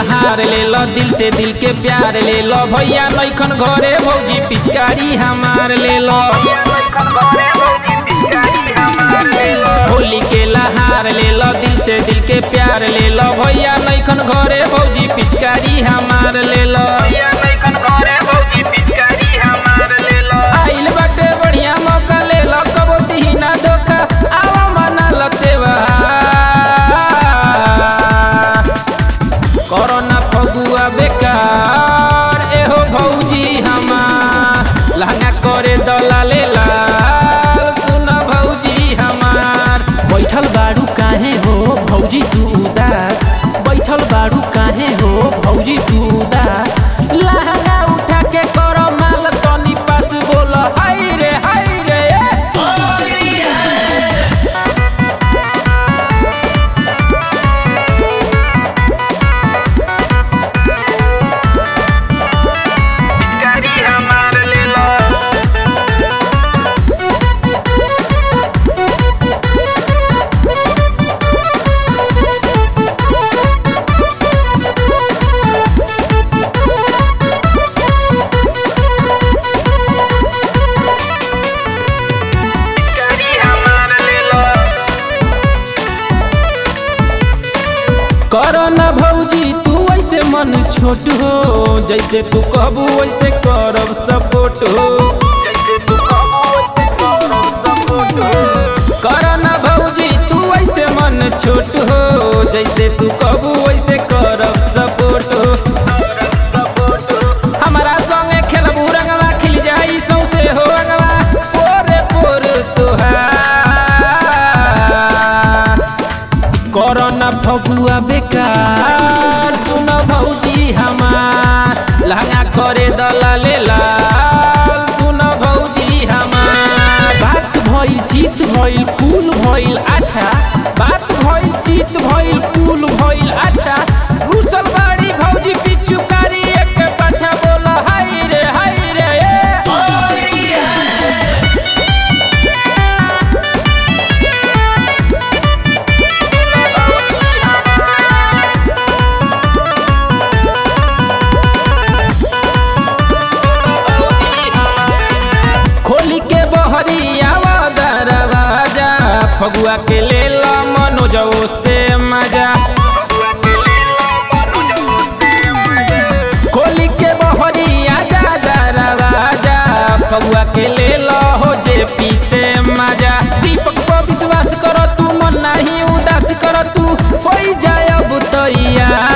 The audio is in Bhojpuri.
लहार ले लो, दिल से दिल के प्यार ले लो। भैया नैखन घरे भौजी पिचकारी हमार ले लो। होली के लहार ले लो, दिल से दिल के प्यार ले लो। भैया नैखन घरे भौजी पिचकारी हमार ले लो। आइल बाटे बढ़िया मौका ले लो, कबो दिही ना धोखा, आवा मना लो त्योहार। कोरोना फगुआ बेकार एहो भौजी हमार, लहंगा करे दला ले लाल। सुन भौजी हमार, बैठल बाड़ू काहे हो भौजी तू उदास, बैठल बाड़ू काहे हो भौजी तू उदास। लहंगा उठा के करो माल तनी पास बोल हाय रे हाय रे। करो ना भौजी तू ऐसे मन छोट हो, जैसे तू कहबू वैसे करब सपोर्ट हो। करो ना भौजी तू ऐसे मन छोट हो, जैसे तू कहबू वैसे करब सपोर्ट हो। हमारा संगे खेलबू रंगवा, खिल जाई सौसे हो रंगवा, पोरे पोर तोहार। कोरोना फगुआ बेकार सुन भौजी हमार, लहंगा करे दला ले लाल। सुन भौजी हमार, बात भइल चित भइल कुल भइल अच्छा, बात भइल चित भइल कुल भइल अच्छा। घुसल बाड़ी भौजी पिचुकारी एक पाछा बोल हाय रे हाय रे। फगुआ के ले लो मनोजो से मजा, खोली के बहरी आजा दरवाजा। फगुआ के ले लो हो जेपी से मजा। दीपक पर विश्वास करो तू, मन नहीं उदास करो तू, हो जाए अब तैयार।